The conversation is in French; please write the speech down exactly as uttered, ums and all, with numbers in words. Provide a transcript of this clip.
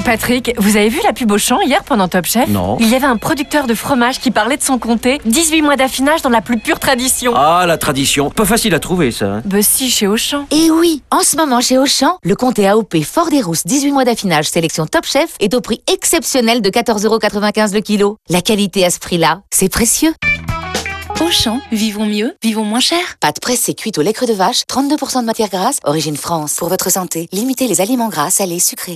Patrick, vous avez vu la pub Auchan hier pendant Top Chef? Non. Il y avait un producteur de fromage qui parlait de son comté. dix-huit mois d'affinage dans la plus pure tradition. Ah, la tradition. Pas facile à trouver, ça. Hein. Bah si, chez Auchan. Et oui, en ce moment chez Auchan, le comté A O P Fort des Rousses dix-huit mois d'affinage sélection Top Chef est au prix exceptionnel de quatorze euros quatre-vingt-quinze le kilo. La qualité à ce prix-là, c'est précieux. Auchan, vivons mieux, vivons moins cher. Pâte pressée cuite au lait cru de vache, trente-deux pour cent de matière grasse, origine France. Pour votre santé, limitez les aliments gras, salés, sucrés.